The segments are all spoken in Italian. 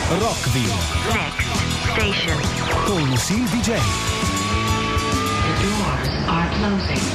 Rockville. Next station. Con Lucille DJ. The doors are closing.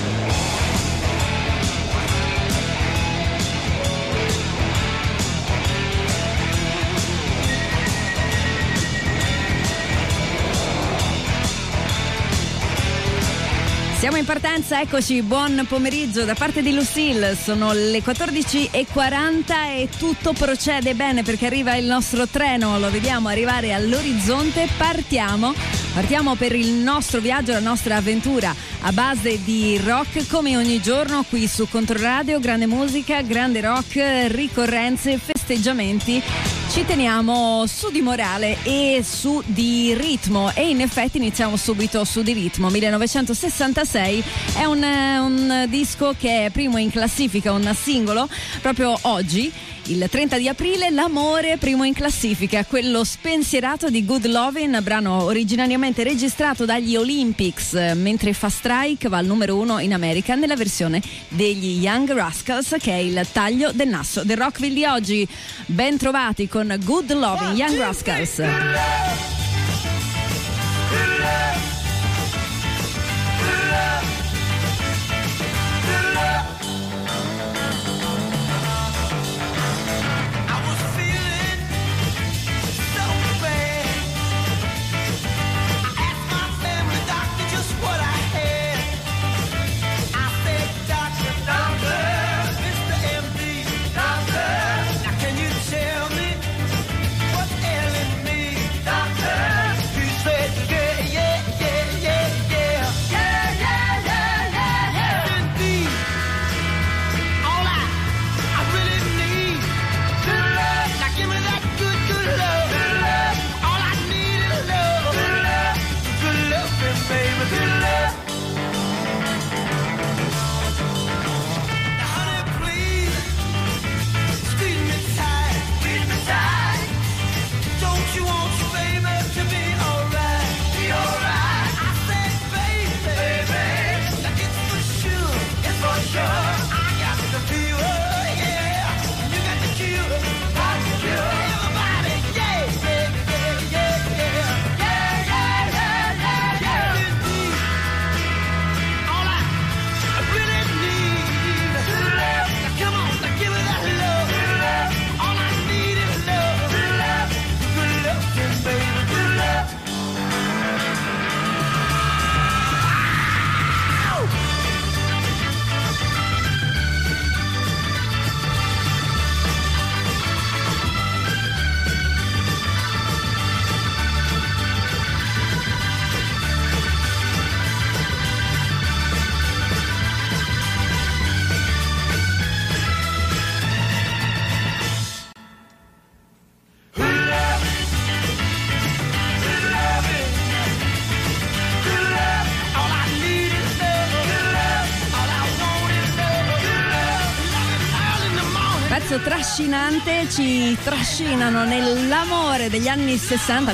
Siamo in partenza, eccoci, buon pomeriggio da parte di Lucille, sono le 14:40 e tutto procede bene perché arriva il nostro treno, lo vediamo arrivare all'orizzonte, partiamo per il nostro viaggio, la nostra avventura a base di rock come ogni giorno qui su Controradio, grande musica, grande rock, ricorrenze, festeggiamenti. Ci teniamo su di morale e su di ritmo e in effetti iniziamo subito su di ritmo. 1966 è un disco che è primo in classifica, un singolo proprio oggi. Il 30 di aprile l'amore primo in classifica, quello spensierato di Good Lovin', brano originariamente registrato dagli Olympics, mentre Fast Strike va al numero 1 in America nella versione degli Young Rascals, che è il taglio del nastro del Rockville di oggi. Ben trovati con Good Lovin', Young Rascals. Trascinante, ci trascinano nell'amore degli anni 60,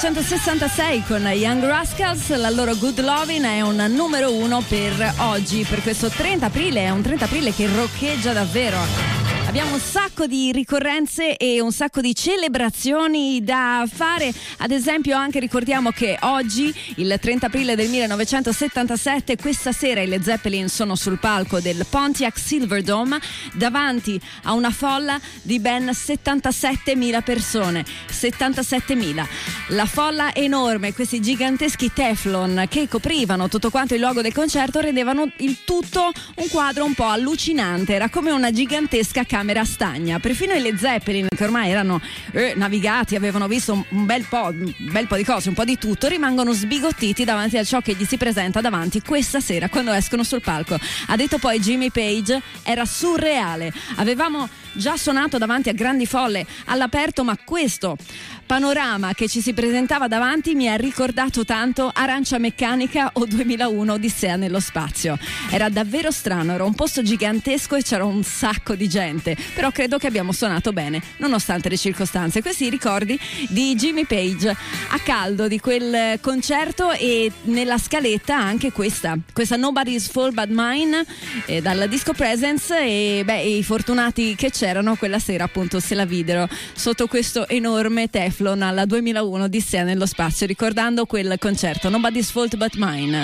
1966 con Young Rascals. La loro Good Lovin' è un numero 1 per oggi, per questo 30 aprile. È un 30 aprile che roccheggia davvero. Abbiamo un sacco di ricorrenze e un sacco di celebrazioni da fare. Ad esempio anche ricordiamo che oggi, il 30 aprile del 1977, questa sera i Led Zeppelin sono sul palco del Pontiac Silverdome davanti a una folla di ben 77.000 persone. 77.000. La folla enorme, questi giganteschi teflon che coprivano tutto quanto il logo del concerto rendevano il tutto un quadro un po' allucinante. Era come una gigantesca camera stagna. Perfino i Led Zeppelin, che ormai erano navigati, avevano visto un bel po' di cose, un po' di tutto, rimangono sbigottiti davanti a ciò che gli si presenta davanti questa sera quando escono sul palco. Ha detto poi Jimmy Page, era surreale. Avevamo già suonato davanti a grandi folle all'aperto, ma questo panorama che ci si presentava davanti mi ha ricordato tanto Arancia Meccanica o 2001 Odissea nello spazio. Era davvero strano, era un posto gigantesco e c'era un sacco di gente, però credo che abbiamo suonato bene nonostante le circostanze. Questi ricordi di Jimmy Page a caldo di quel concerto, e nella scaletta anche questa Nobody's Fault But Mine dal disco Presence, e i fortunati che c'erano, quella sera appunto se la videro sotto questo enorme teflon alla 2001 di Odissea nello spazio, ricordando quel concerto Nobody's Fault But Mine.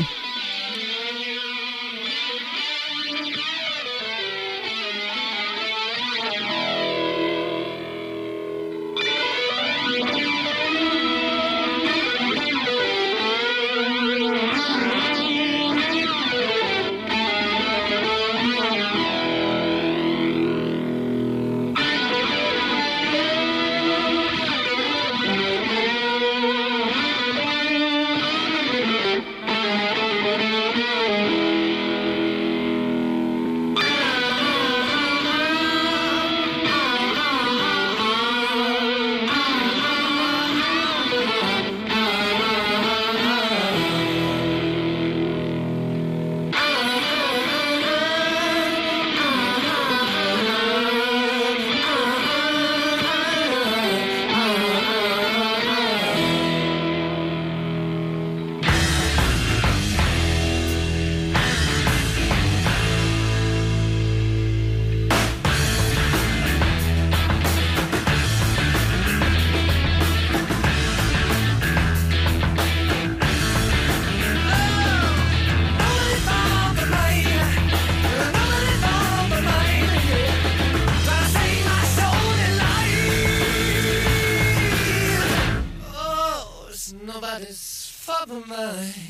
Nobody's fault but mine.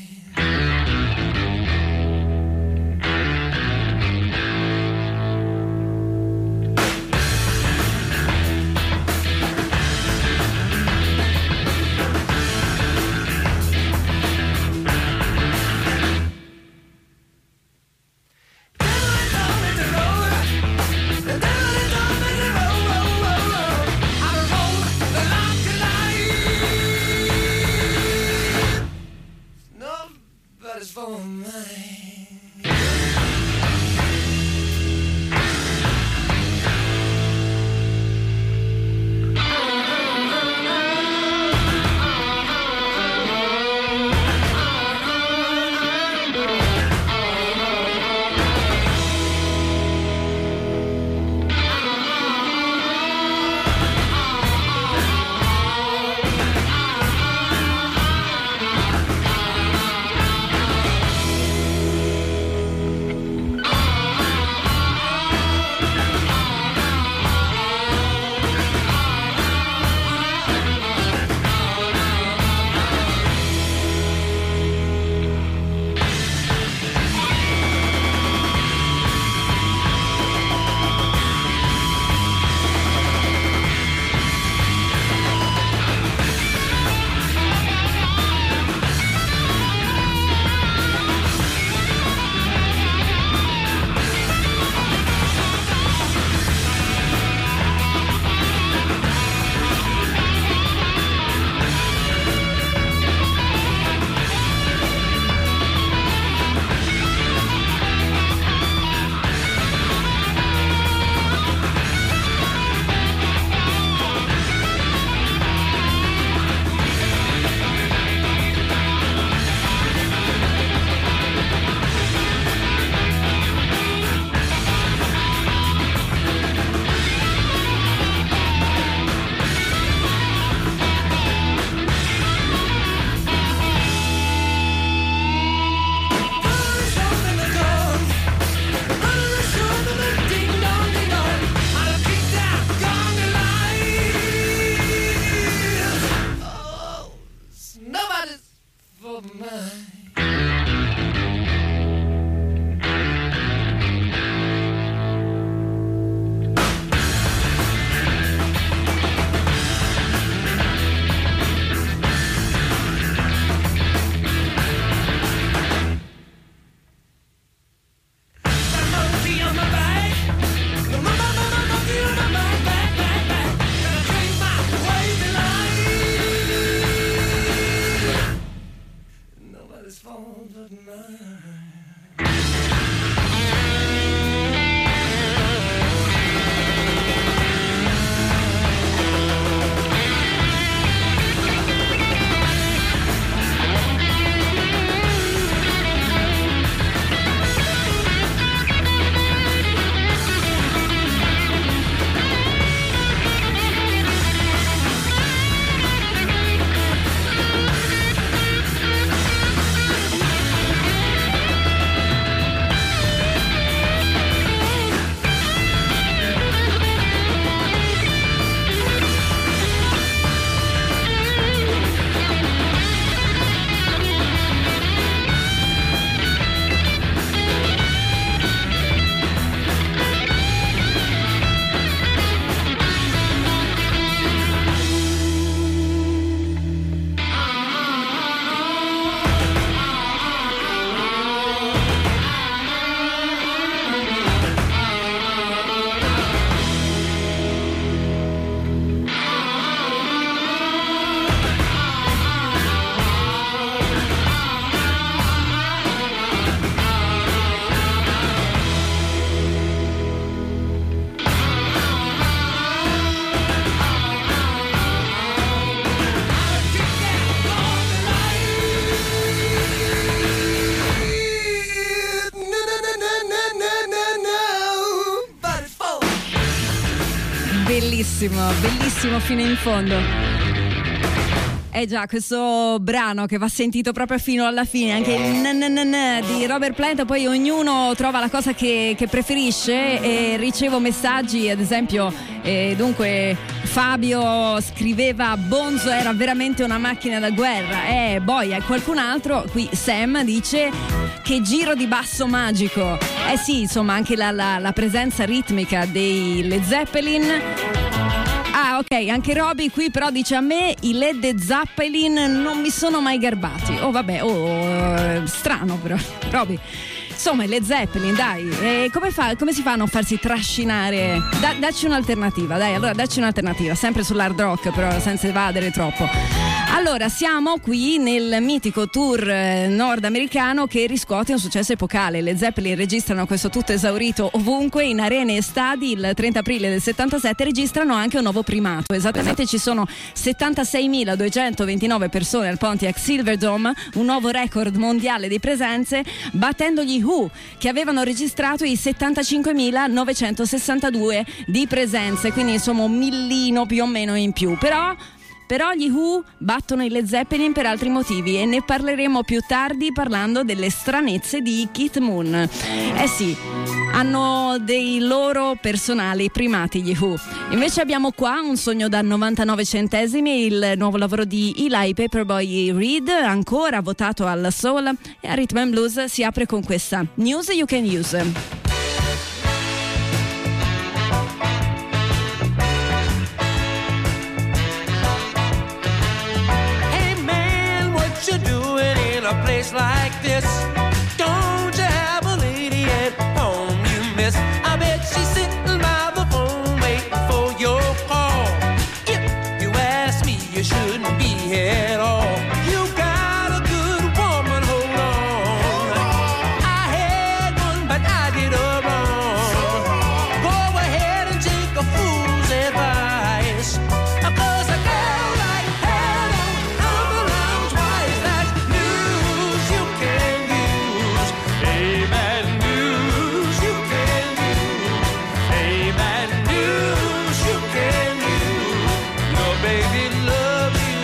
bellissimo fino in fondo. Già, questo brano che va sentito proprio fino alla fine, anche il di Robert Plant. Poi ognuno trova la cosa che preferisce, e ricevo messaggi, ad esempio, dunque Fabio scriveva Bonzo era veramente una macchina da guerra, boia. Qualcun altro, qui Sam, dice che giro di basso magico. Sì, insomma, anche la presenza ritmica dei Led Zeppelin. Ah, ok, anche Roby qui però dice: a me i Led Zeppelin non mi sono mai garbati. Oh vabbè, strano però, Roby. Insomma, i Led Zeppelin, dai, come si fa a non farsi trascinare? Dacci un'alternativa, dai, allora dacci un'alternativa, sempre sull'hard rock però senza evadere troppo. Allora, siamo qui nel mitico tour nordamericano che riscuote un successo epocale. Le Zeppelin registrano questo tutto esaurito ovunque, in arene e stadi. Il 30 aprile del 77 registrano anche un nuovo primato. Esattamente, ci sono 76.229 persone al Pontiac Silverdome, un nuovo record mondiale di presenze, battendo gli Who, che avevano registrato i 75.962 di presenze, quindi insomma un millino più o meno in più. Però gli Who battono i Led Zeppelin per altri motivi, e ne parleremo più tardi parlando delle stranezze di Keith Moon. Sì, hanno dei loro personali primati gli Who. Invece abbiamo qua Un sogno da 99 centesimi, il nuovo lavoro di Eli Paperboy Reed, ancora votato al Soul, e a Rhythm and Blues si apre con questa News You Can Use. A place like this, don't you have a lady at home you miss? I bet she's sitting by the phone waiting for your call. If you ask me, you shouldn't be here at all. You got a good woman, hold on. I had one, but I did her wrong. Go ahead and take a fool's advice, 'cause a girl like her don't come around twice. That's news you can use. Hey, bad news you can use. Hey, bad news you can use. Your baby loves you.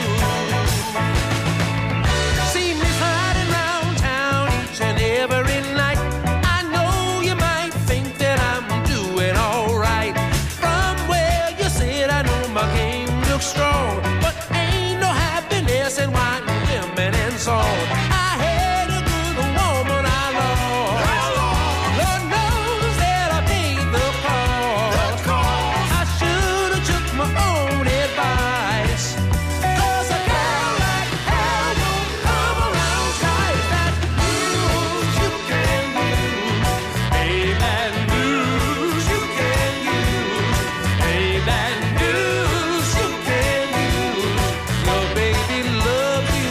See me sliding round town each and every night. I know you might think that I'm doing all right. From where you sit, I know my game looks strong, but ain't no happiness in wine, women, and song. I had a good woman I lost. Lord knows that I paid the cost. I should have took my own advice, 'cause a girl like her don't come around twice. That news you can use. Hey, bad news you can use. Hey, bad news you can use. Your baby loves you.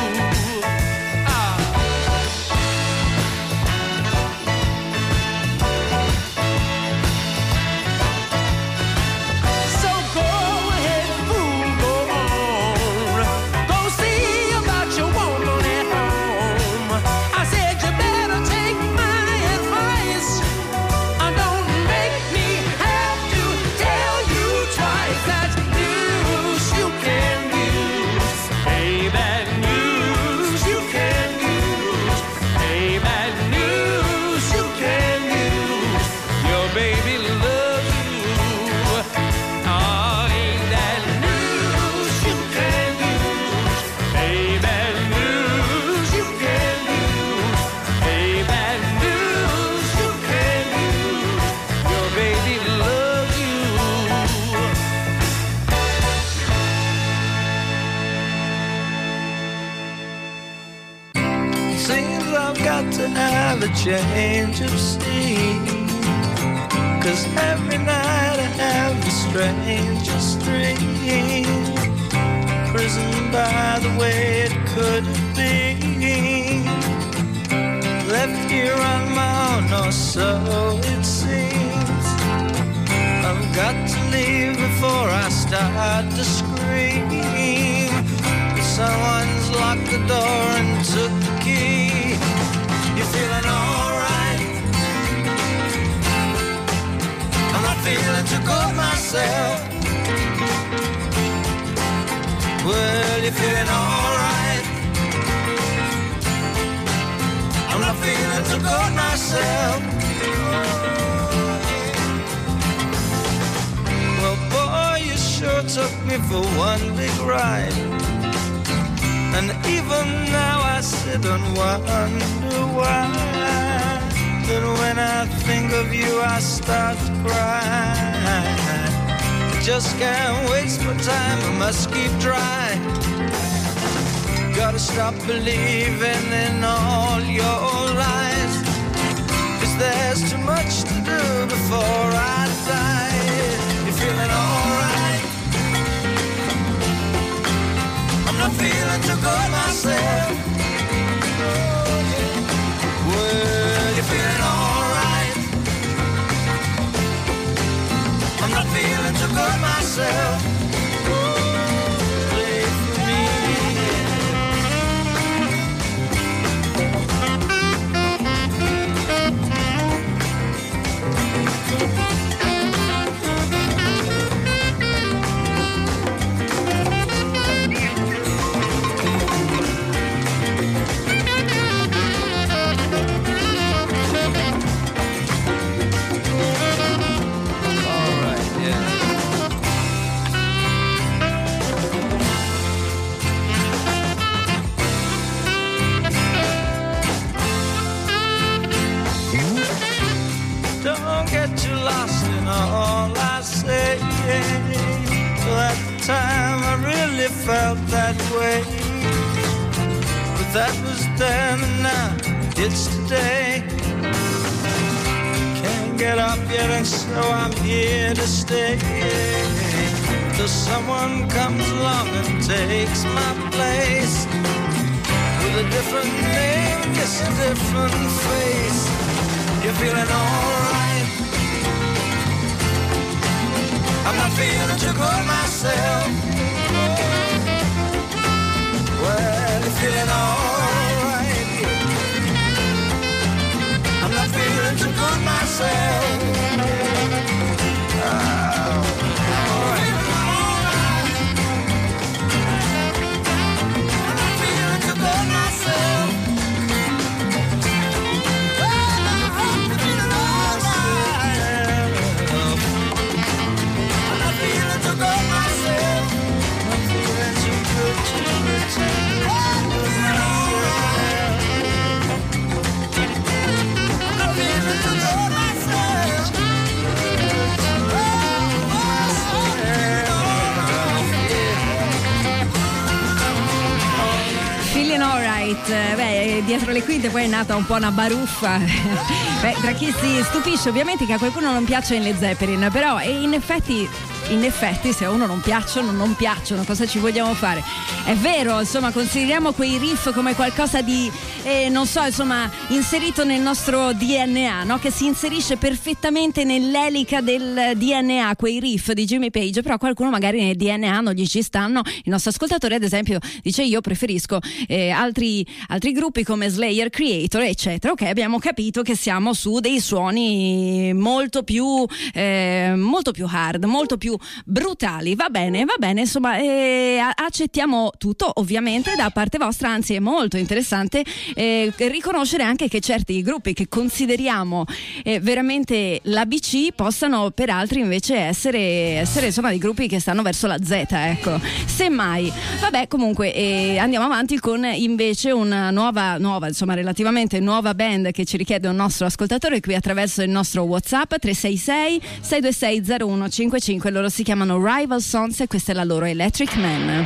So go ahead, fool, go on. Go see about your woman at home. I said you better take my advice. Don't make me have to tell you twice. That's news you can use. Hey, bad news you can use. Hey, bad news you can use. Your baby loves you. Oh, ain't that news you can use. Hey, bad news you can use. Hey, bad news you can use. Your baby loves you. Seems I've got to have a change of scene, 'cause every night I have the strangest dream. Prison by the way it could have been, left here on my own, or so it seems. I've got to leave before I start to scream. Someone's locked the door and took the key. You feeling alright? I'm not feeling too good myself. Well, you're feeling alright. I'm not feeling too good myself. Well, boy, you sure took me for one big ride. And even now I sit and wonder why. But when I think of you I start to cry. Just can't waste my time, I must keep trying. Gotta stop believing in all your lies. 'Cause there's too much to do before I die. You're feeling alright. I'm not feeling too good myself. Well, you're feeling alright. I'm not feeling too good myself. Play for me. Don't get too lost in all I say. Well, at the time I really felt that way. But that was then and now it's today. Can't get up yet and so I'm here to stay. Till someone comes along and takes my place. With a different name, yes, a different face. You're feeling alright. I'm not feeling too good myself. Well, you're feeling alright. I'm not feeling too good myself. I'm not feeling too good myself. Feeling alright. Beh, dietro le quinte poi è nata un po' una baruffa. Beh, tra chi si stupisce ovviamente che a qualcuno non piacciono le Zeppelin, però in effetti se a uno non piacciono, cosa ci vogliamo fare? È vero, insomma, consideriamo quei riff come qualcosa di non so, insomma, inserito nel nostro DNA, no? Che si inserisce perfettamente nell'elica del DNA, quei riff di Jimmy Page, però qualcuno magari nel DNA non gli ci stanno. Il nostro ascoltatore ad esempio dice: io preferisco altri gruppi come Slayer, Creator, eccetera. Ok, abbiamo capito che siamo su dei suoni molto più hard, molto più brutali. Va bene, insomma, accettiamo tutto ovviamente da parte vostra, anzi è molto interessante riconoscere anche che certi gruppi che consideriamo veramente l'ABC possano per altri invece essere insomma dei gruppi che stanno verso la Z, ecco, semmai. Vabbè, comunque andiamo avanti con invece una nuova insomma relativamente nuova band che ci richiede un nostro ascoltatore qui attraverso il nostro WhatsApp 366 626 0155. Loro si chiamano Rival Sons e questa è la loro Electric Man.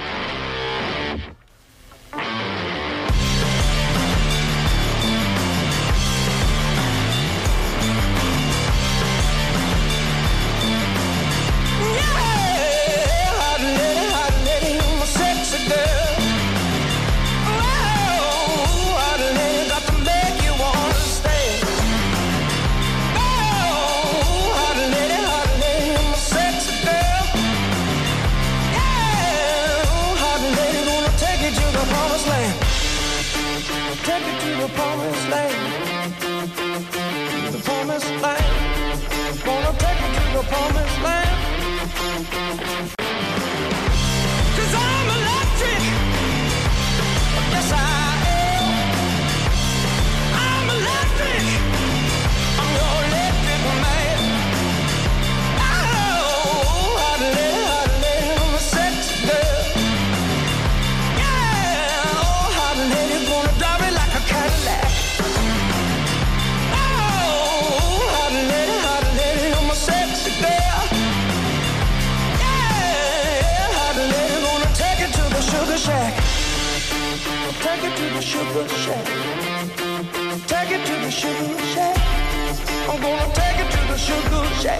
Promised land. 'Cause I'm electric. take it to the sugar shack. Take it to the sugar shack. I'm gonna take it to the sugar shack.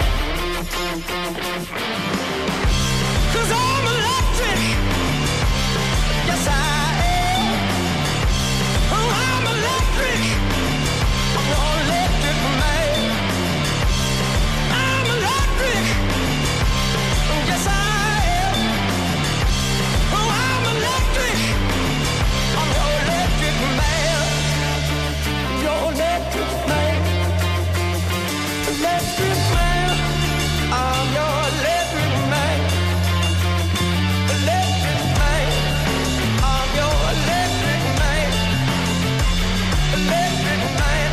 'Cause I'm electric. Yes, I am. Oh, I'm electric. I'm your electric man. I'm electric. Yes, I am. Oh, I'm electric. I'm your electric man. Your electric man. Electric man. I'm your electric man. Electric man. I'm your electric man. Electric man.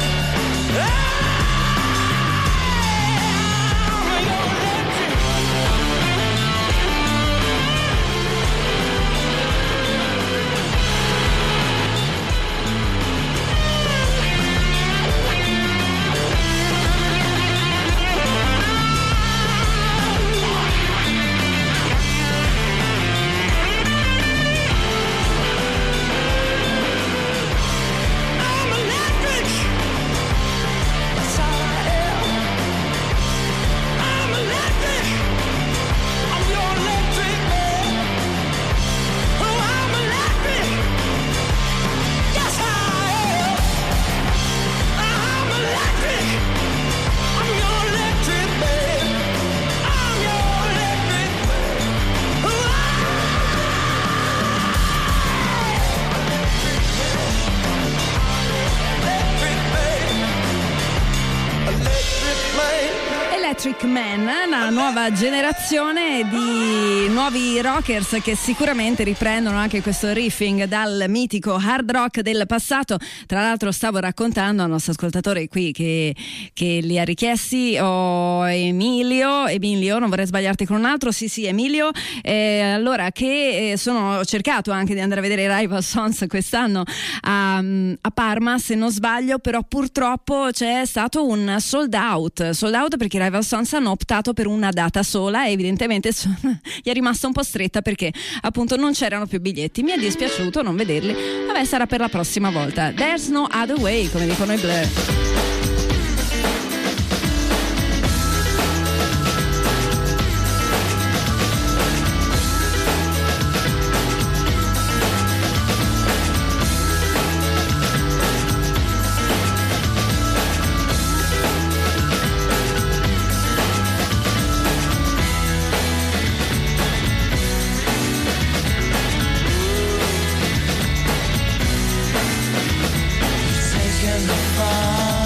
I'm your electric. I'm electric. Yes, I am. I'm electric. I'm your electric man. Oh, I'm electric. Yes, I am. I'm electric. I'm your electric man. I'm your electric man. Oh, electric man. Electric Man, una nuova generazione di nuovi rockers che sicuramente riprendono anche questo riffing dal mitico hard rock del passato. Tra l'altro stavo raccontando al nostro ascoltatore qui che li ha richiesti, Emilio, non vorrei sbagliarti con un altro, sì Emilio, allora che ho cercato anche di andare a vedere i Rival Sons quest'anno a Parma, se non sbaglio, però purtroppo c'è stato un sold out perché i Rival Sons hanno optato per una data sola e evidentemente gli è rimasta un po' stretta perché appunto non c'erano più biglietti. Mi è dispiaciuto non vederli, vabbè, sarà per la prossima volta. There's no other way, come dicono i Blur. Taking the fall.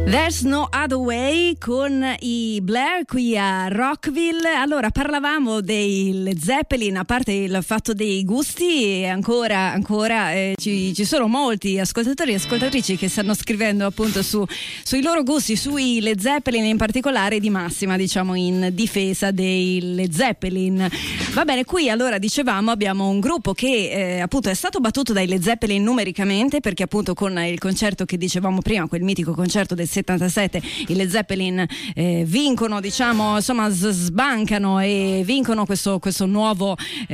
There's No Other Way con i Blair qui a Rockville. Allora, parlavamo dei Led Zeppelin, a parte il fatto dei gusti, e ancora ci sono molti ascoltatori e ascoltatrici che stanno scrivendo appunto sui loro gusti, sui Led Zeppelin, in particolare di massima, diciamo, in difesa dei Led Zeppelin. Va bene, qui allora dicevamo abbiamo un gruppo che appunto è stato battuto dai Led Zeppelin numericamente, perché appunto con il concerto che dicevamo prima, quel mitico concerto del 77, i Led Zeppelin vincono, diciamo, insomma sbancano e vincono questo nuovo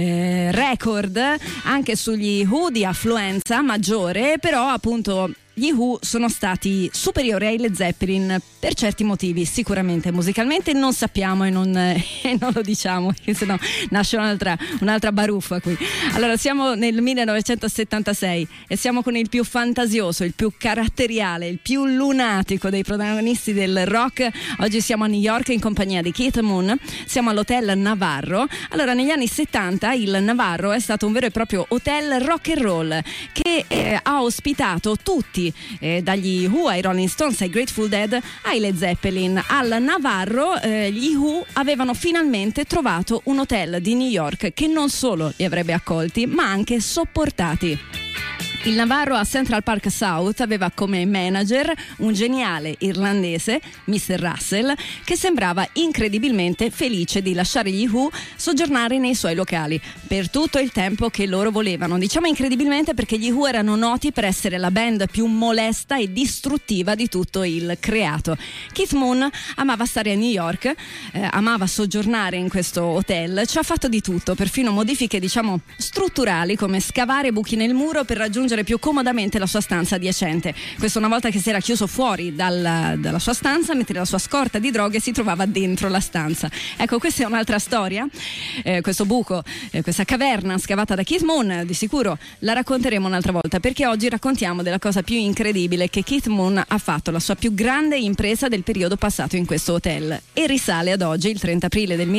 record anche sugli Who di affluenza maggiore, però appunto gli Who sono stati superiori ai Led Zeppelin per certi motivi, sicuramente musicalmente non sappiamo e non lo diciamo, perché sennò nasce un'altra baruffa qui. Allora siamo nel 1976 e siamo con il più fantasioso, il più caratteriale, il più lunatico dei protagonisti del rock. Oggi siamo a New York in compagnia di Keith Moon, siamo all'hotel Navarro. Allora negli anni 70 il Navarro è stato un vero e proprio hotel rock and roll che ha ospitato tutti, dagli Who ai Rolling Stones ai Grateful Dead ai Led Zeppelin. Al Navarro gli Who avevano finalmente trovato un hotel di New York che non solo li avrebbe accolti ma anche sopportati. Il Navarro a Central Park South aveva come manager un geniale irlandese, Mr. Russell, che sembrava incredibilmente felice di lasciare gli Who soggiornare nei suoi locali per tutto il tempo che loro volevano. Diciamo incredibilmente perché gli Who erano noti per essere la band più molesta e distruttiva di tutto il creato. Keith Moon amava stare a New York, amava soggiornare in questo hotel, ci ha fatto di tutto, perfino modifiche, diciamo, strutturali, come scavare buchi nel muro per raggiungere più comodamente la sua stanza adiacente. Questo una volta che si era chiuso fuori dalla sua stanza, mentre la sua scorta di droghe si trovava dentro la stanza. Ecco, questa è un'altra storia. Questo buco, questa caverna scavata da Keith Moon, di sicuro la racconteremo un'altra volta, perché oggi raccontiamo della cosa più incredibile che Keith Moon ha fatto, la sua più grande impresa del periodo passato in questo hotel, e risale ad oggi, il 30 aprile del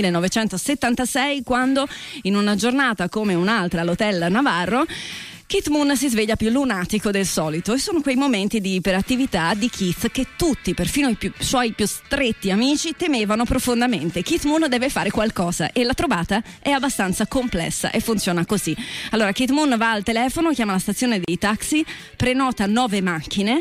1976, quando in una giornata come un'altra all'hotel Navarro Keith Moon si sveglia più lunatico del solito, e sono quei momenti di iperattività di Keith che tutti, perfino i suoi più stretti amici, temevano profondamente. Keith Moon deve fare qualcosa e la trovata è abbastanza complessa e funziona così. Allora Keith Moon va al telefono, chiama la stazione dei taxi, prenota 9 macchine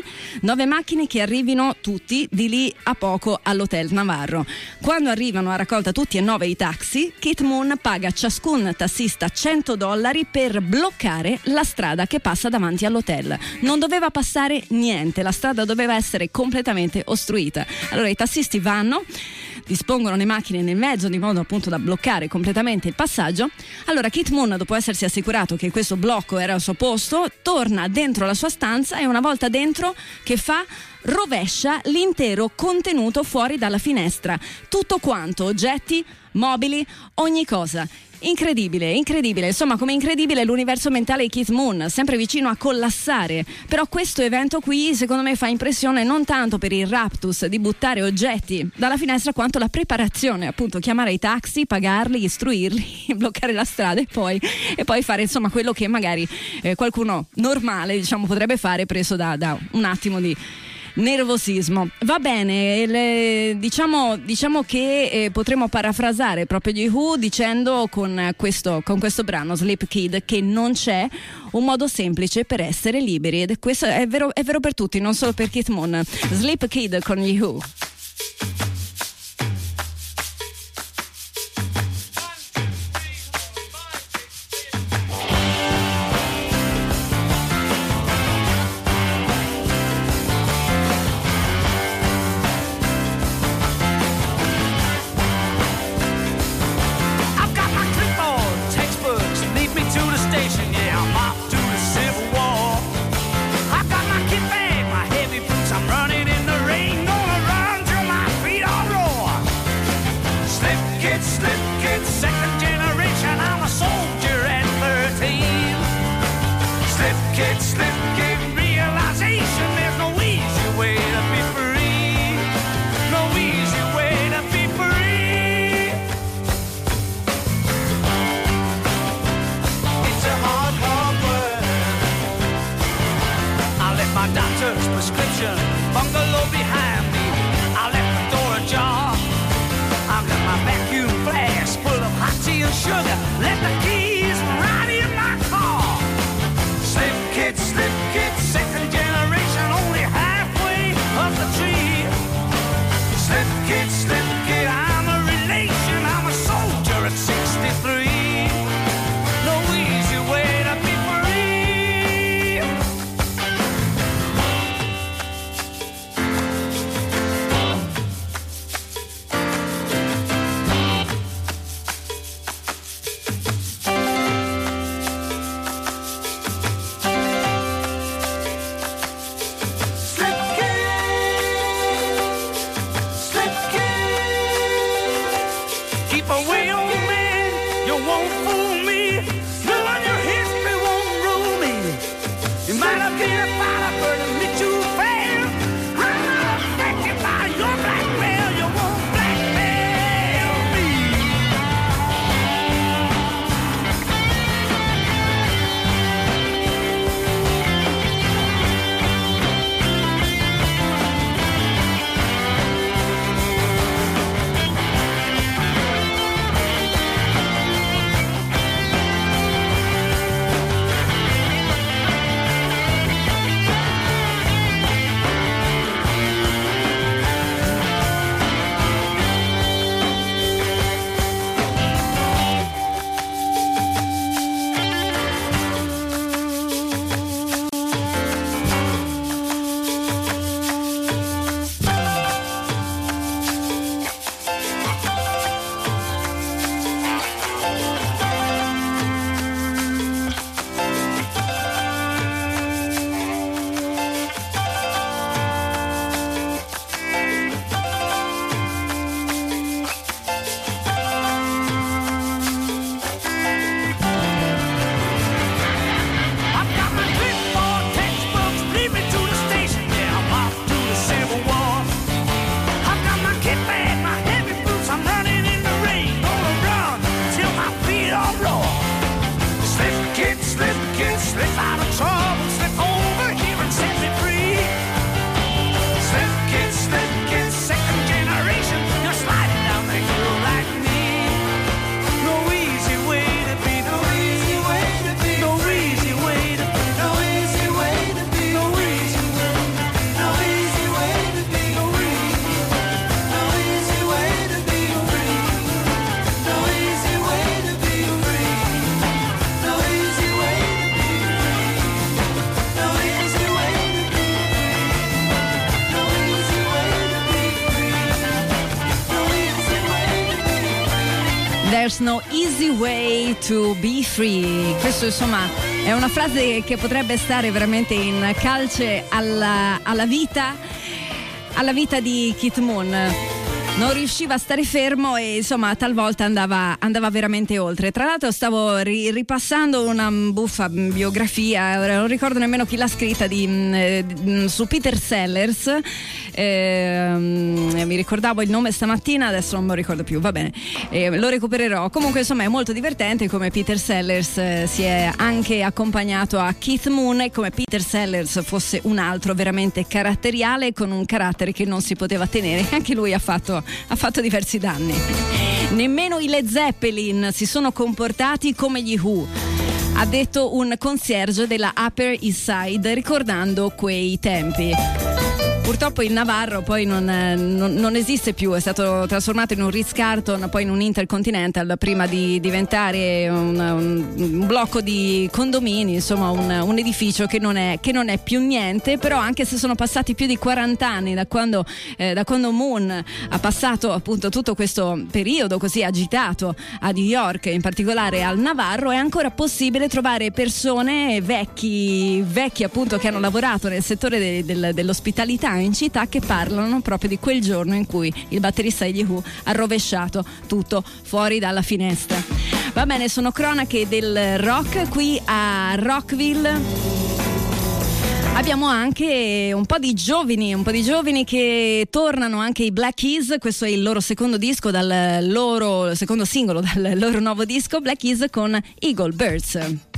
che arrivino tutti di lì a poco all'hotel Navarro. Quando arrivano a raccolta tutti e 9 i taxi, Keith Moon paga a ciascun tassista $100 per bloccare la strada che passa davanti all'hotel. Non doveva passare niente, la strada doveva essere completamente ostruita. Allora i tassisti vanno, dispongono le macchine nel mezzo di modo appunto da bloccare completamente il passaggio. Allora Keith Moon, dopo essersi assicurato che questo blocco era al suo posto, torna dentro la sua stanza e una volta dentro che fa? Rovescia l'intero contenuto fuori dalla finestra, tutto quanto, oggetti, mobili, ogni cosa. Incredibile, insomma, come incredibile l'universo mentale di Keith Moon, sempre vicino a collassare. Però questo evento qui secondo me fa impressione non tanto per il raptus di buttare oggetti dalla finestra, quanto la preparazione, appunto, chiamare i taxi, pagarli, istruirli, bloccare la strada e poi fare insomma quello che magari qualcuno normale, diciamo, potrebbe fare preso da un attimo di nervosismo. Va bene, diciamo che potremmo parafrasare proprio gli Who dicendo con questo brano Sleep Kid che non c'è un modo semplice per essere liberi, ed questo è vero per tutti, non solo per Keith Moon. Sleep Kid con gli Who. Doctor's prescription, bungalow behind There's no easy way to be free. Questo insomma è una frase che potrebbe stare veramente in calce alla vita di Keith Moon. Non riusciva a stare fermo e insomma talvolta andava veramente oltre. Tra l'altro stavo ripassando una buffa biografia, non ricordo nemmeno chi l'ha scritta, su Peter Sellers. Mi ricordavo il nome stamattina, adesso non me lo ricordo più, va bene, lo recupererò. Comunque insomma è molto divertente come Peter Sellers si è anche accompagnato a Keith Moon e come Peter Sellers fosse un altro veramente caratteriale, con un carattere che non si poteva tenere. Anche lui ha fatto diversi danni. Nemmeno i Led Zeppelin si sono comportati come gli Who, ha detto un concierge della Upper East Side ricordando quei tempi. Purtroppo il Navarro poi non esiste più, è stato trasformato in un Ritz-Carlton, poi in un Intercontinental, prima di diventare un blocco di condomini, insomma un edificio che non è più niente. Però anche se sono passati più di 40 anni da quando Moon ha passato appunto tutto questo periodo così agitato a New York, in particolare al Navarro, è ancora possibile trovare persone vecchi appunto che hanno lavorato nel settore dell'ospitalità in città, che parlano proprio di quel giorno in cui il batterista degli Who ha rovesciato tutto fuori dalla finestra. Va bene, sono cronache del rock qui a Rockville. Abbiamo anche un po' di giovani che tornano, anche i Black Keys. Questo è il loro secondo disco, secondo singolo dal loro nuovo disco, Black Keys con Eagle Birds.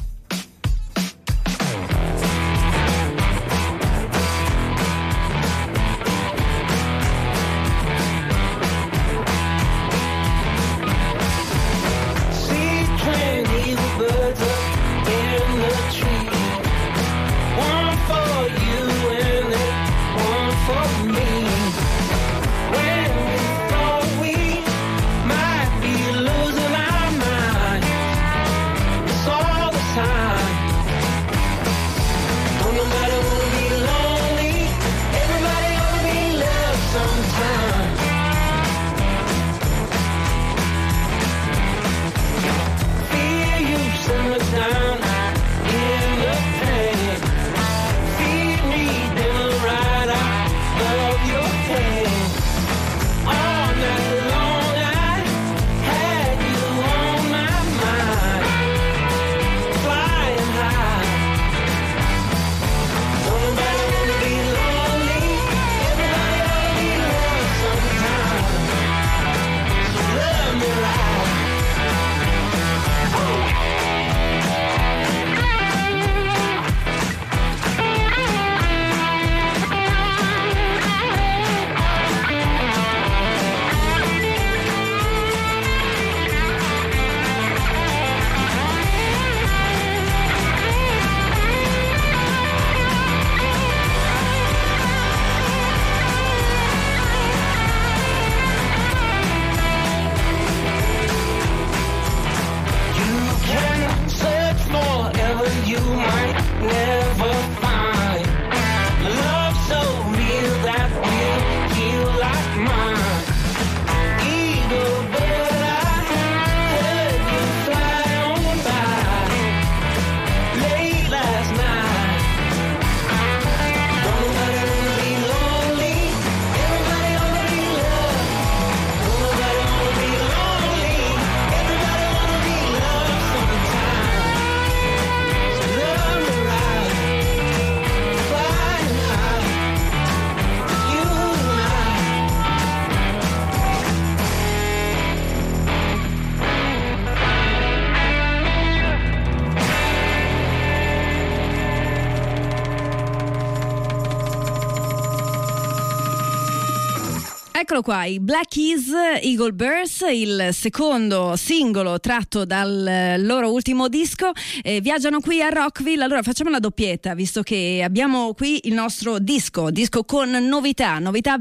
Eccolo qua, i Black Keys, Eagle Birds, il secondo singolo tratto dal loro ultimo disco. Viaggiano qui a Rockville. Allora facciamo la doppietta, visto che abbiamo qui il nostro disco con novità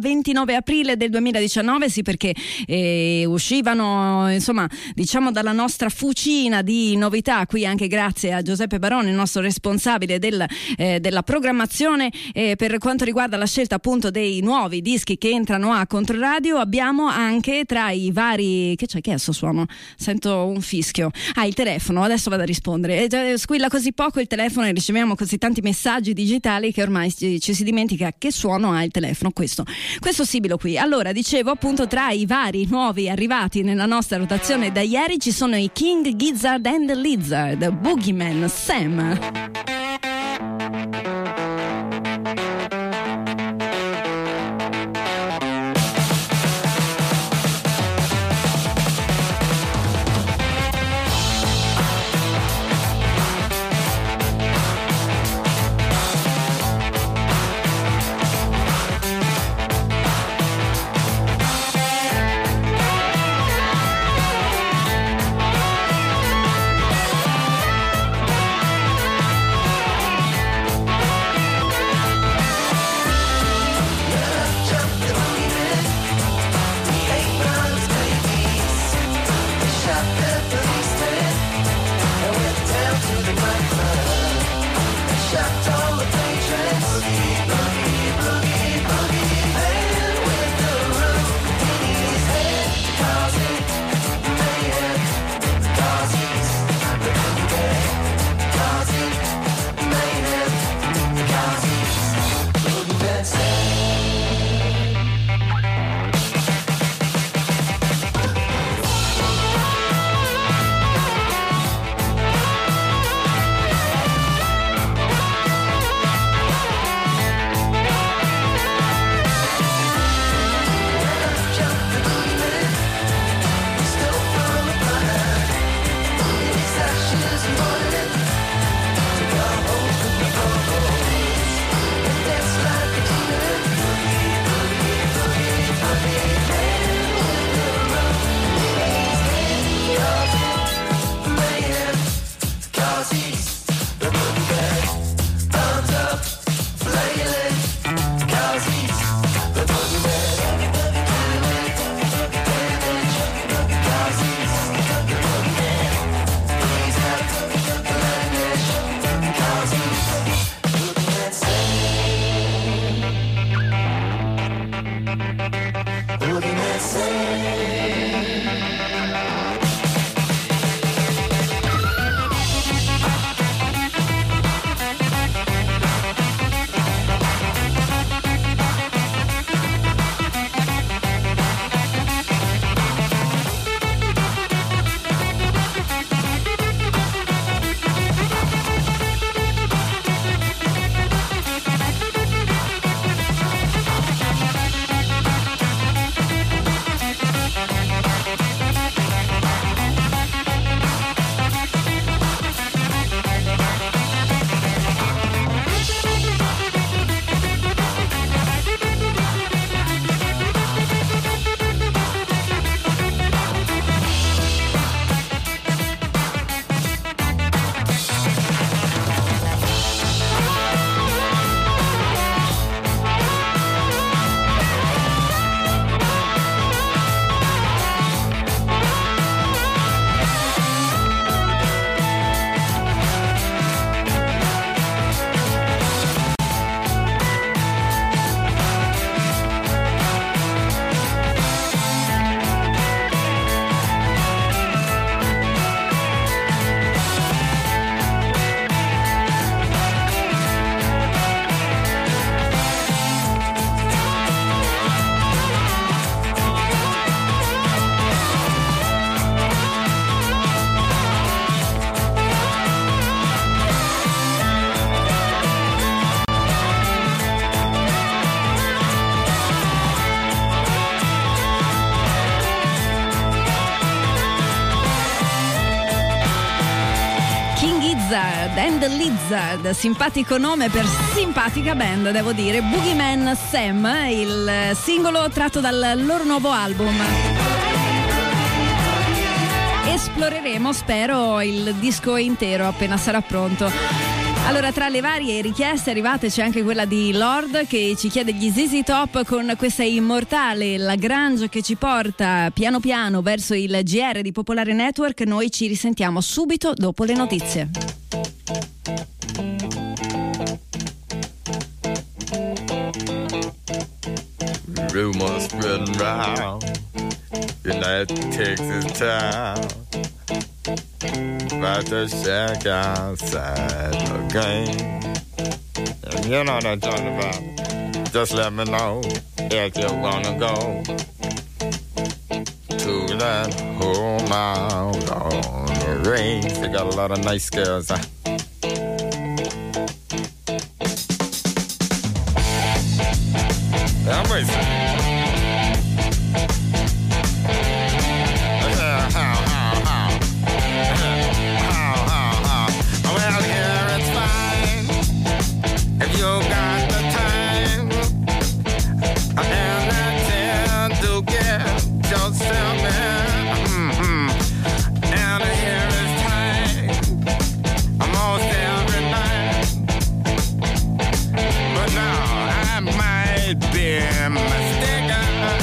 29 aprile del 2019, sì, perché uscivano, insomma, diciamo, dalla nostra fucina di novità, qui anche grazie a Giuseppe Barone, il nostro responsabile della programmazione per quanto riguarda la scelta appunto dei nuovi dischi che entrano a contenere Controradio. Abbiamo anche tra i vari... Che c'è? Che è sto suono? Sento un fischio. Il telefono, adesso vado a rispondere. Squilla così poco il telefono e riceviamo così tanti messaggi digitali che ormai ci si dimentica che suono ha il telefono. Questo sibilo qui. Allora, dicevo appunto, tra i vari nuovi arrivati nella nostra rotazione da ieri ci sono i King Gizzard and the Lizard, Boogeyman Sam. And the Lizard, simpatico nome per simpatica band, devo dire. Boogeyman Sam, il singolo tratto dal loro nuovo album. Esploreremo, spero, il disco intero appena sarà pronto. Allora, tra le varie richieste arrivate c'è anche quella di Lord, che ci chiede gli ZZ Top con questa immortale Lagrange che ci porta piano piano verso il GR di Popolare Network. Noi ci risentiamo subito dopo le notizie. rumors spreading round United Texas town about the shack outside the game. And you know what I'm talking about. Just let me know if you wanna go to that home out on the range. They got a lot of nice girls. I'm racing. Well, here it's fine if you got the time and the chance to get yourself in. And here is time almost every night. But now I might be mistaken.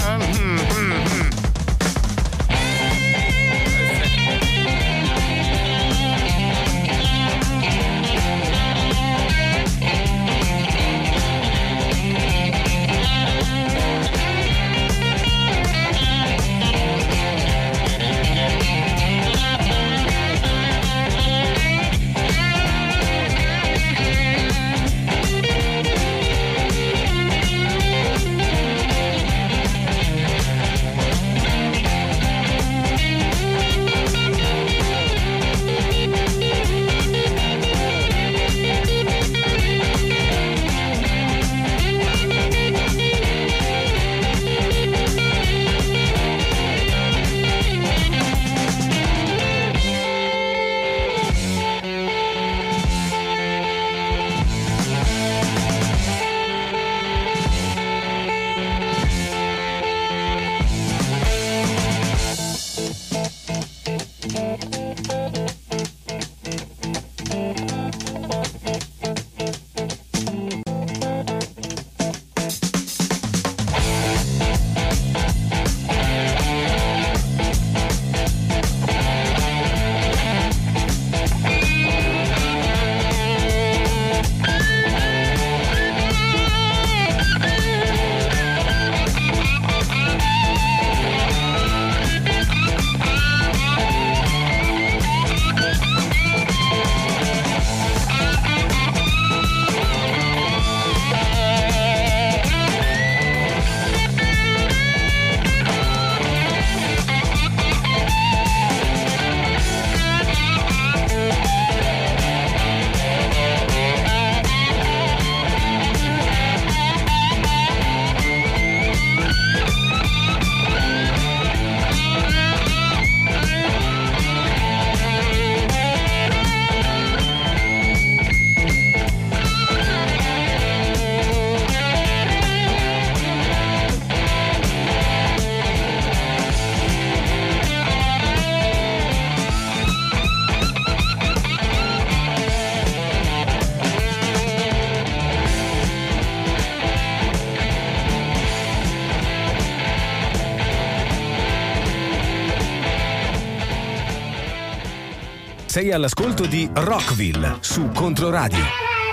Sei all'ascolto di Rockville su Controradio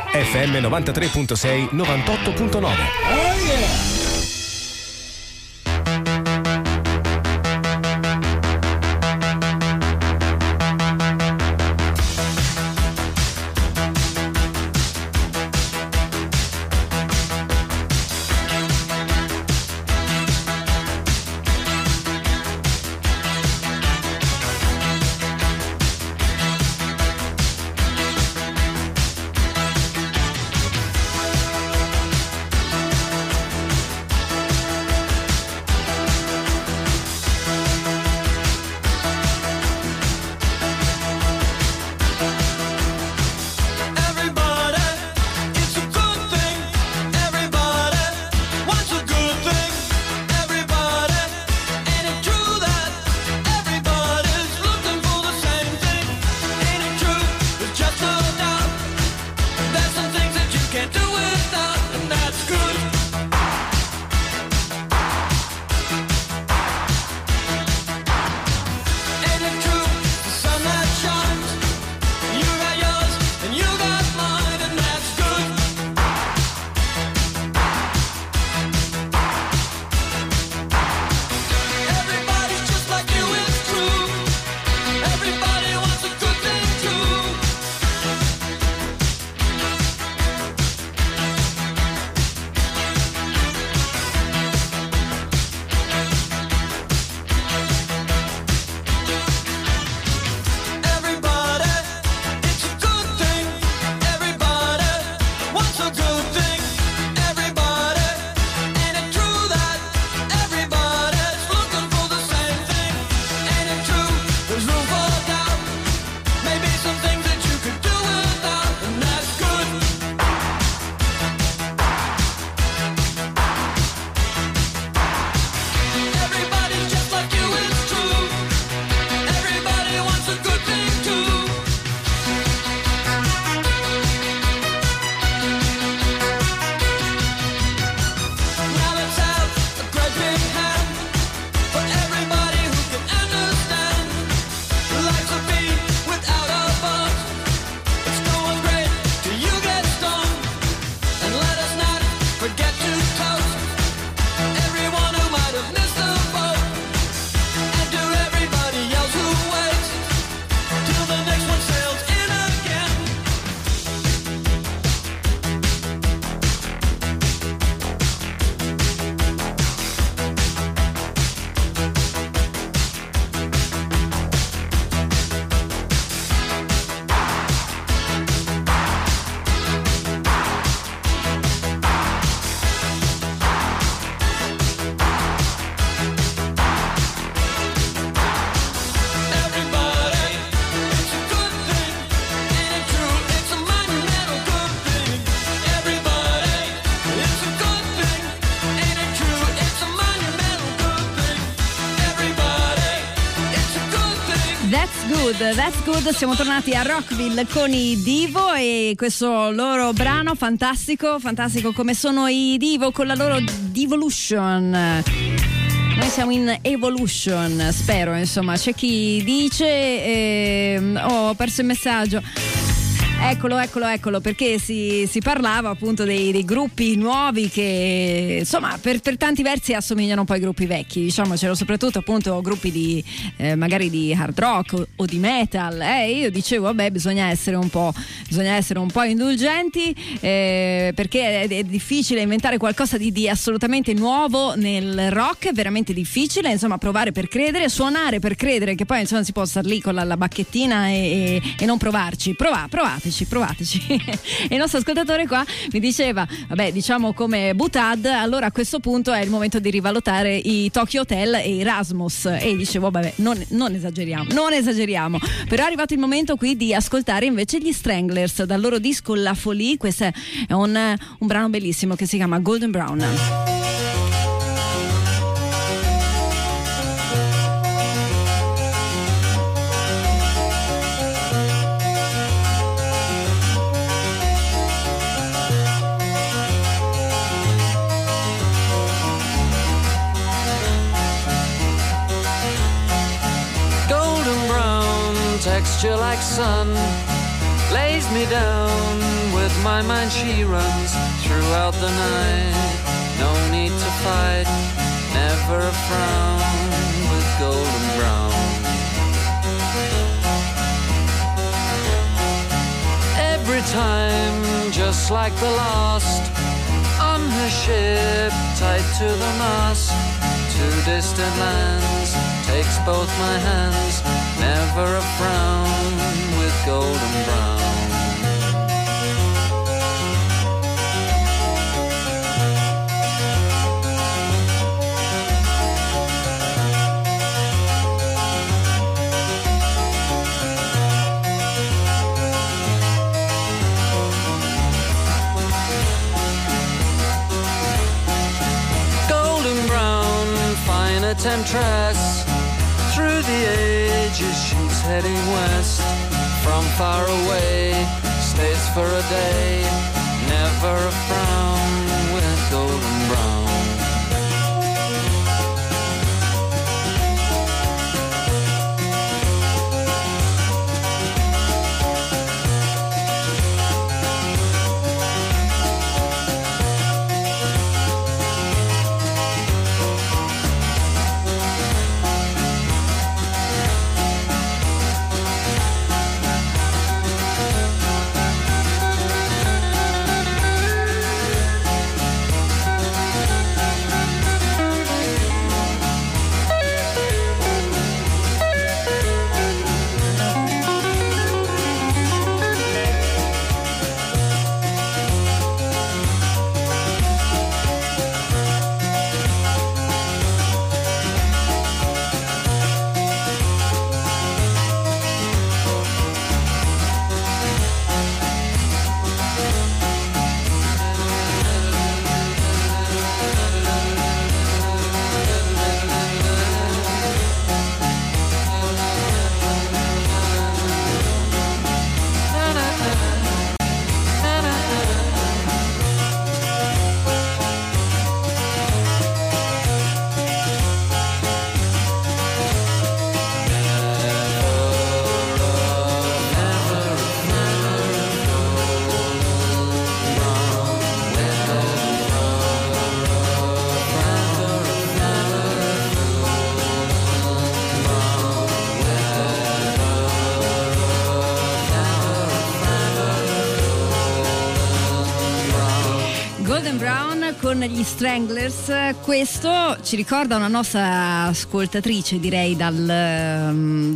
FM 93.6 98.9. Oh yeah! That's Good. Siamo tornati a Rockville con i Divo e questo loro brano fantastico come sono i Divo con la loro Devolution. Noi siamo in Evolution, spero, insomma. C'è chi dice ho perso il messaggio. Eccolo, perché si parlava appunto dei gruppi nuovi che insomma per tanti versi assomigliano un po' ai gruppi vecchi, diciamocelo, soprattutto appunto gruppi di magari di hard rock o di metal. Io dicevo vabbè, bisogna essere un po' indulgenti, perché è difficile inventare qualcosa di assolutamente nuovo nel rock, è veramente difficile, insomma, provare per credere, suonare per credere, che poi insomma si può star lì con la bacchettina e non provarci. Provateci. E il nostro ascoltatore qua mi diceva vabbè, diciamo come Butad, allora a questo punto è il momento di rivalutare i Tokyo Hotel e i Rasmus, e dicevo vabbè, non esageriamo, però è arrivato il momento qui di ascoltare invece gli Stranglers dal loro disco La Folie. Questo è un brano bellissimo che si chiama Golden Brown. Texture like sun lays me down. With my mind she runs throughout the night. No need to fight, never a frown with golden brown. Every time, just like the last, on her ship, tied to the mast, to distant lands, takes both my hands. Never a frown with golden brown. Golden brown, fine a temptress. Through the ages she's heading west. From far away, stays for a day. Never a frown with golden brown. Con gli Stranglers. Questo ci ricorda una nostra ascoltatrice, direi dalla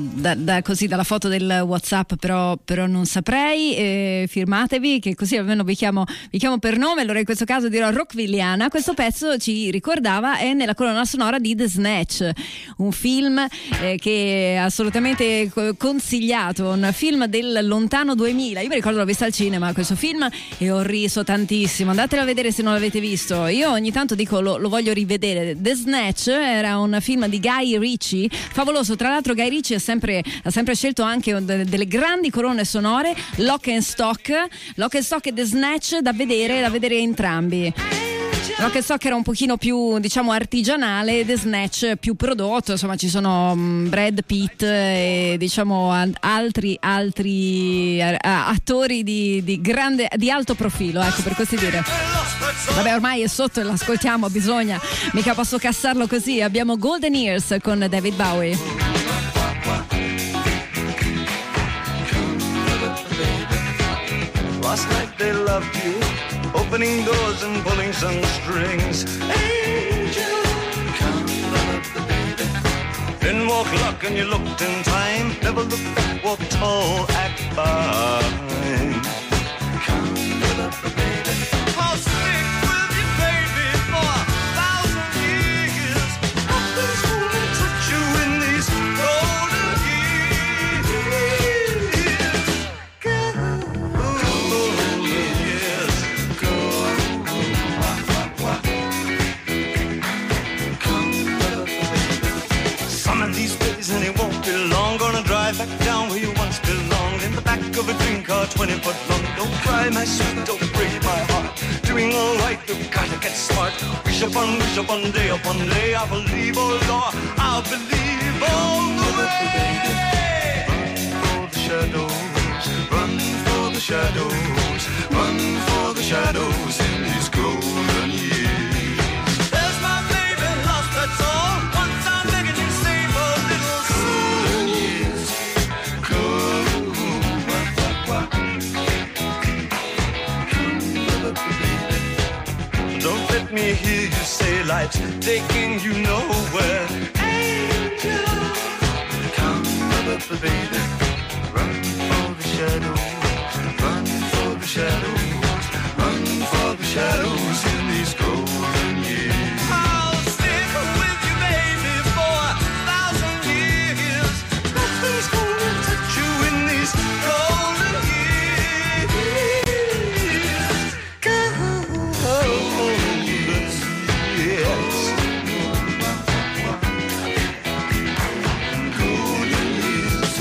foto del WhatsApp, però non saprei, firmatevi che così almeno vi chiamo per nome. Allora in questo caso dirò Rockvilliana. Questo pezzo ci ricordava, è nella colonna sonora di The Snatch, un film che è assolutamente consigliato, un film del lontano 2000. Io mi ricordo l'ho visto al cinema questo film e ho riso tantissimo, andatelo a vedere se non l'avete visto. giusto. Io ogni tanto dico lo voglio rivedere. The Snatch era un film di Guy Ritchie, favoloso. Tra l'altro Guy Ritchie ha sempre scelto anche delle grandi colonne sonore. Lock and Stock e The Snatch da vedere entrambi. Lock and Stock era un pochino più, diciamo, artigianale, The Snatch più prodotto, insomma ci sono Brad Pitt e diciamo altri attori di alto profilo, ecco, per così dire. Vabbè, ormai è sotto e l'ascoltiamo, bisogna, mica posso cassarlo così. Abbiamo Golden Years con David Bowie. Last night they loved you, opening doors and pulling some strings. Angel, come love the baby. Then walk luck and you looked in time. Never look back, walk tall, act fine. Come love the baby. I'll stick with you, baby, for 1,000 years. Nothing's gonna touch you in these golden years. And it won't be long. Gonna drive back down where you once belonged, in the back of a dream car 20 foot long. Don't cry, my sweet, don't break my heart. Doing all right, you've gotta get smart. Wish upon day, I believe, oh Lord, I'll believe all the way. Run for the shadows, run for the shadows, run for the shadows in these golden years. There's my baby lost, that's all. Once I'm begging you, save a little golden years. Don't let me hear you say life's taking you nowhere. Angel, come up, baby. Run for the shadows, run for the shadows, run for the shadows in these golden years. I'll stick with you, baby, for 1,000 years. Nothing's gonna touch you in these golden years. Golden years, yes. Golden years,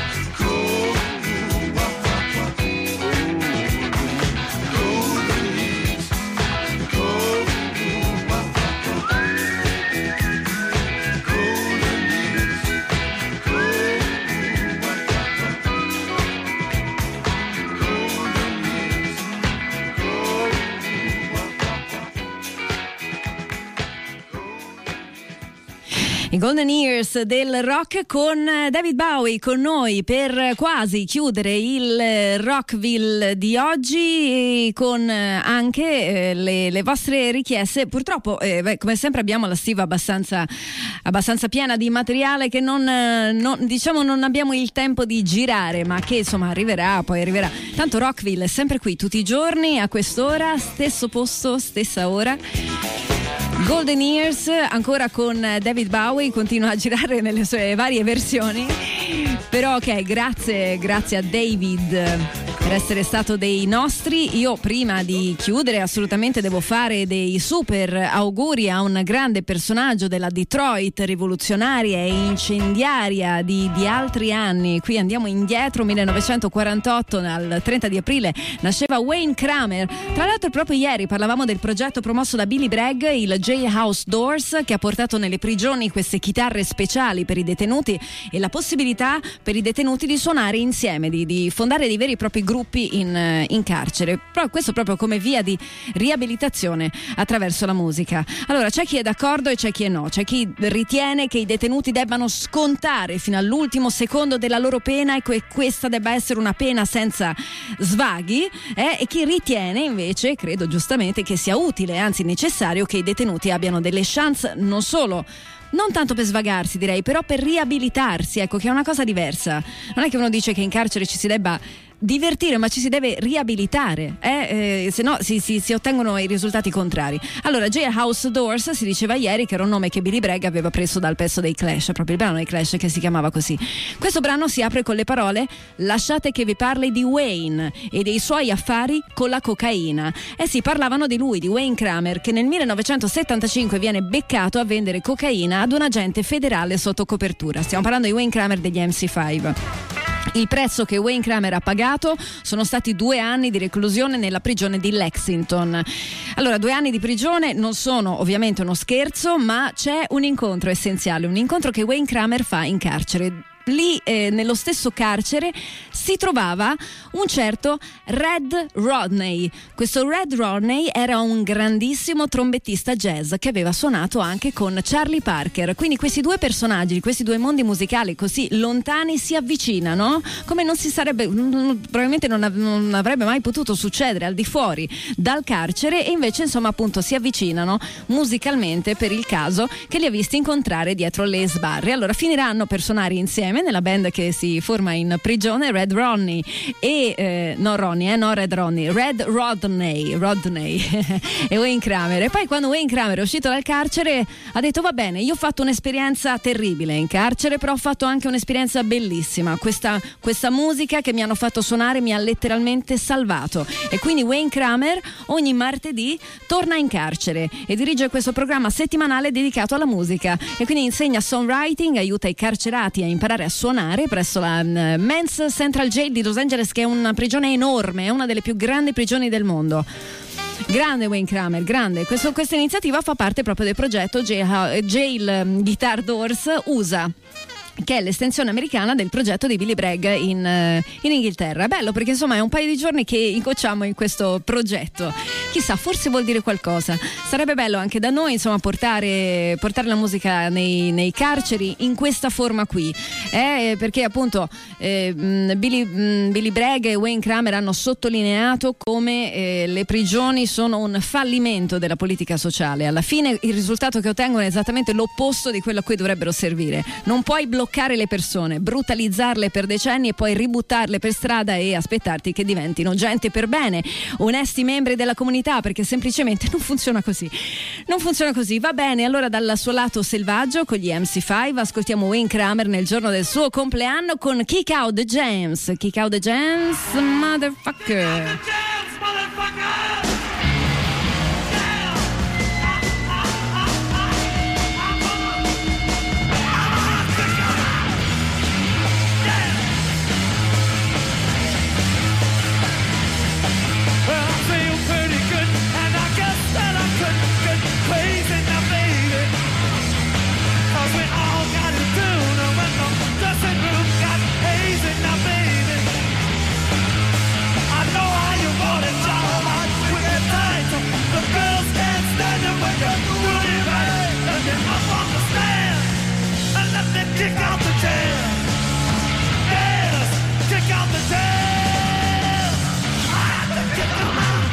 I Golden Years del rock con David Bowie con noi per quasi chiudere il Rockville di oggi, con anche le vostre richieste. Purtroppo come sempre abbiamo la stiva abbastanza piena di materiale che non abbiamo il tempo di girare, ma che insomma arriverà. Tanto Rockville è sempre qui tutti i giorni a quest'ora, stesso posto, stessa ora. Golden Years ancora con David Bowie, continua a girare nelle sue varie versioni, però ok, grazie a David per essere stato dei nostri. Io prima di chiudere assolutamente devo fare dei super auguri a un grande personaggio della Detroit rivoluzionaria e incendiaria di altri anni. Qui andiamo indietro, 1948, al 30 di aprile nasceva Wayne Kramer. Tra l'altro proprio ieri parlavamo del progetto promosso da Billy Bragg, il Jailhouse Doors, che ha portato nelle prigioni queste chitarre speciali per i detenuti e la possibilità per i detenuti di suonare insieme, di fondare dei veri e propri gruppi in carcere, però questo proprio come via di riabilitazione attraverso la musica. Allora c'è chi è d'accordo e c'è chi è no, c'è chi ritiene che i detenuti debbano scontare fino all'ultimo secondo della loro pena e questa debba essere una pena senza svaghi, e chi ritiene invece, credo giustamente, che sia utile, anzi necessario, che i detenuti abbiano delle chance non tanto per svagarsi, direi, però per riabilitarsi, ecco, che è una cosa diversa. Non è che uno dice che in carcere ci si debba divertire, ma ci si deve riabilitare, se no si ottengono i risultati contrari. Allora, Jailhouse Doors si diceva ieri che era un nome che Billy Bragg aveva preso dal pezzo dei Clash, proprio il brano dei Clash che si chiamava così. Questo brano si apre con le parole: lasciate che vi parli di Wayne e dei suoi affari con la cocaina. Sì, parlavano di lui, di Wayne Kramer, che nel 1975 viene beccato a vendere cocaina ad un agente federale sotto copertura. Stiamo parlando di Wayne Kramer degli MC5. Il prezzo che Wayne Kramer ha pagato sono stati 2 anni di reclusione nella prigione di Lexington. Allora, 2 anni di prigione non sono ovviamente uno scherzo, ma c'è un incontro essenziale, un incontro che Wayne Kramer fa in carcere. Lì nello stesso carcere si trovava un certo Red Rodney. Questo Red Rodney era un grandissimo trombettista jazz che aveva suonato anche con Charlie Parker. Quindi questi due personaggi, questi due mondi musicali così lontani si avvicinano come non si sarebbe, probabilmente non avrebbe mai potuto succedere al di fuori dal carcere, e invece insomma appunto si avvicinano musicalmente per il caso che li ha visti incontrare dietro le sbarre. Allora finiranno per suonare insieme nella band che si forma in prigione, Red Rodney e Red Rodney e Wayne Kramer. E poi quando Wayne Kramer è uscito dal carcere ha detto: va bene, io ho fatto un'esperienza terribile in carcere, però ho fatto anche un'esperienza bellissima, questa musica che mi hanno fatto suonare mi ha letteralmente salvato. E quindi Wayne Kramer ogni martedì torna in carcere e dirige questo programma settimanale dedicato alla musica, e quindi insegna songwriting, aiuta i carcerati a imparare a suonare presso la Men's Central Jail di Los Angeles, che è una prigione enorme, è una delle più grandi prigioni del mondo. Grande Wayne Kramer, grande. Questa iniziativa fa parte proprio del progetto Jail Guitar Doors USA, che è l'estensione americana del progetto di Billy Bragg in Inghilterra. È bello perché insomma è un paio di giorni che incocciamo in questo progetto. Chissà, forse vuol dire qualcosa. Sarebbe bello anche da noi insomma portare la musica nei carceri in questa forma qui, perché appunto Billy Bragg e Wayne Kramer hanno sottolineato come le prigioni sono un fallimento della politica sociale. Alla fine il risultato che ottengono è esattamente l'opposto di quello a cui dovrebbero servire. Non puoi bloccare le persone, brutalizzarle per decenni e poi ributtarle per strada e aspettarti che diventino gente per bene, onesti membri della comunità, perché semplicemente non funziona così. Va bene, allora dal suo lato selvaggio con gli MC5 ascoltiamo Wayne Kramer nel giorno del suo compleanno con Kick Out the Jams, motherfucker. Kick out the jam. Yes, kick out the jam. I have to kick them out.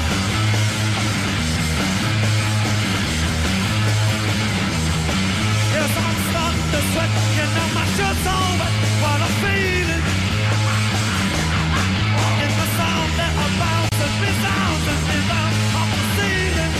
Yes, I'm starting to sweat. You know my shirt's on, but what I'm feeling is the sound that bounces me down off the ceiling.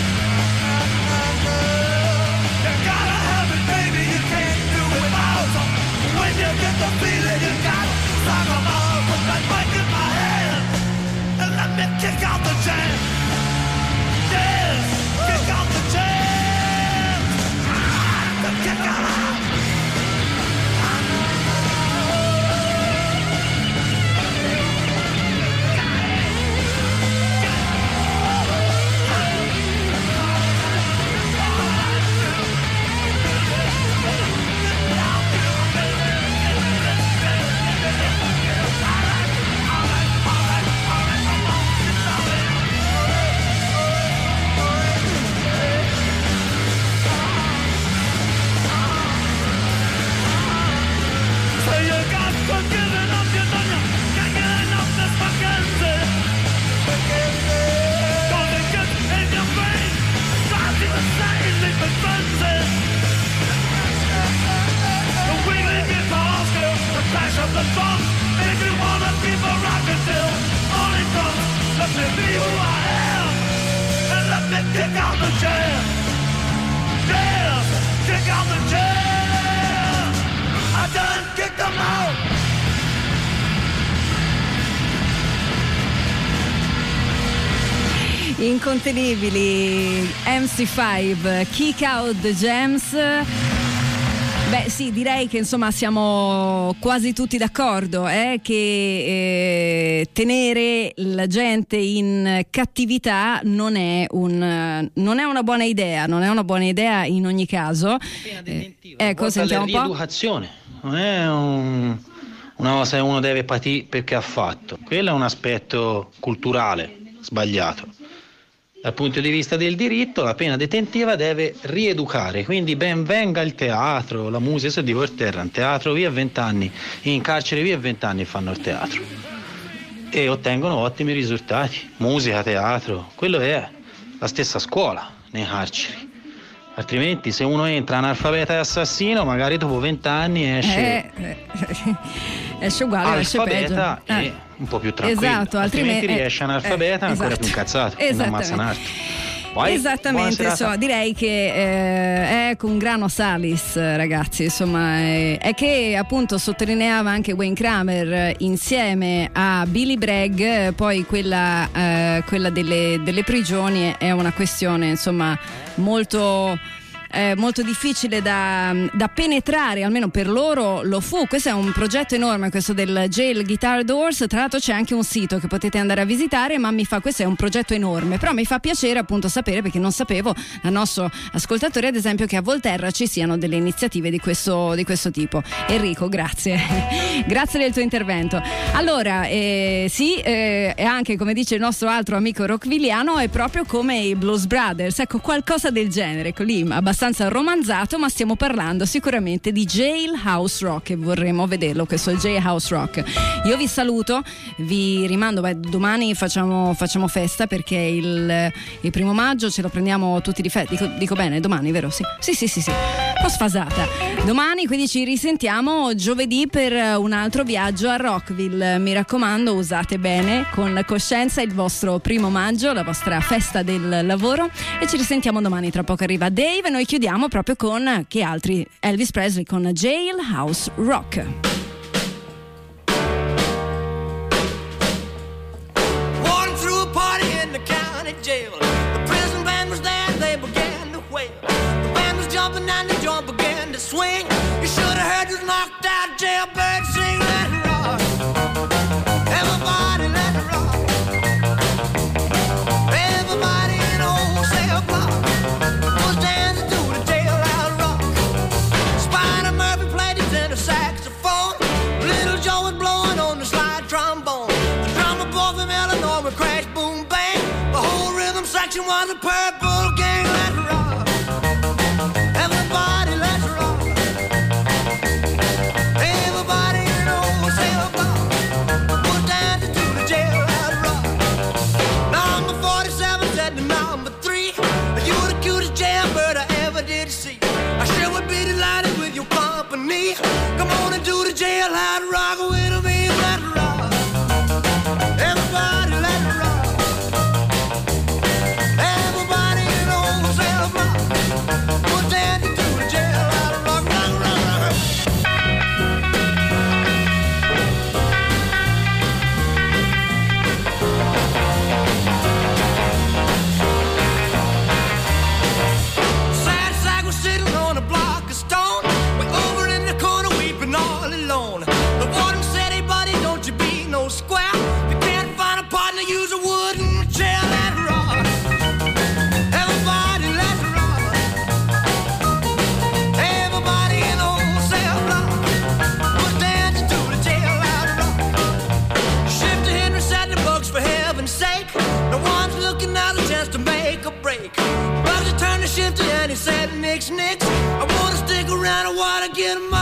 You gotta have it, baby. You can't do it without. When you get the feeling, you gotta sock 'em off. Put that mic in my hand and let me kick out the jam. Yes, kick out the jam. The kick out. Incontenibili MC5, Kick Out the Jams. Beh sì, direi che insomma siamo quasi tutti d'accordo che tenere la gente in cattività non è una buona idea, non è una buona idea in ogni caso. Ecco, sentiamo un po'. Rieducazione, non è una cosa che uno deve patire perché ha fatto, quello è un aspetto culturale sbagliato. Dal punto di vista del diritto, la pena detentiva deve rieducare, quindi ben venga il teatro, la musica, se dico il terra, in teatro via 20 anni, in carcere via 20 anni fanno il teatro e ottengono ottimi risultati, musica, teatro, quello è la stessa scuola nei carceri. Altrimenti se uno entra analfabeta e assassino, magari dopo 20 anni esce uguale, esce peggio. E un po' più tranquillo. Esatto, altrimenti riesce analfabeta ancora esatto. più incazzato, non ammazza un altro. Poi, esattamente, direi che è con grano salis, ragazzi, insomma, è che appunto sottolineava anche Wayne Kramer insieme a Billy Bragg, poi quella delle prigioni è una questione insomma molto difficile da penetrare, almeno per loro lo fu. Questo è un progetto enorme, questo del Jail Guitar Doors. Tra l'altro c'è anche un sito che potete andare a visitare, ma questo è un progetto enorme, però mi fa piacere appunto sapere, perché non sapevo, dal nostro ascoltatore ad esempio, che a Volterra ci siano delle iniziative di questo tipo. Enrico, grazie grazie del tuo intervento. Allora e anche, come dice il nostro altro amico rockvilliano, è proprio come i Blues Brothers, ecco, qualcosa del genere, ecco lì, abbastanza romanzato, ma stiamo parlando sicuramente di Jailhouse Rock e vorremmo vederlo, questo è il Jailhouse Rock. Io vi saluto, vi rimando, domani facciamo festa, perché il 1° maggio ce lo prendiamo tutti di festa, dico bene, domani, vero? Sì, un po' sfasata. Domani quindi ci risentiamo giovedì per un altro viaggio a Rockville. Mi raccomando, usate bene con coscienza il vostro 1° maggio, la vostra festa del lavoro, e ci risentiamo domani. Tra poco arriva Dave e noi chiudiamo proprio con che altri? Elvis Presley con Jailhouse Rock. Walking through a party in the county jail. The prison band was there, they began to wail. The band was jumping and the joint began to swing. You should have heard this knocked out jailbird sing. Let it rock, everybody let it rock. Everybody in the whole cell block was dancing to the Jailhouse Rock. Spider Murphy played his tenor saxophone. Little Joe was blowing on the slide trombone. The drummer boy from Illinois would crash, boom, bang. The whole rhythm section was a Purple Gang. Let's rock, everybody, let's rock. Everybody in the whole cell block was dancing to the Jailhouse Rock. Number 47 said to number 3, "You're the cutest jailbird I ever did see. I sure would be delighted with your company. Come on and do the Jailhouse Rock with me. Let's rock, everybody, let's rock. Everybody in the whole cell block was dancing to the Jailhouse Rock. Rock, rock, rock. Sad sack was sitting on a block of stone, way over in the corner weeping all alone. The warden said, "Hey buddy, don't you be no square. If you can't find a partner, use a wooden chair." Let's rock, everybody, let's rock. Everybody in the whole cell block was dancing to the Jailhouse Rock. Shifty Henry said the Bugs, for heaven's sake, no one's looking out a chance to make a break. Bugsy turned to Shifty and he said, "Nix, Nix, I wanna stick around, I wanna get 'em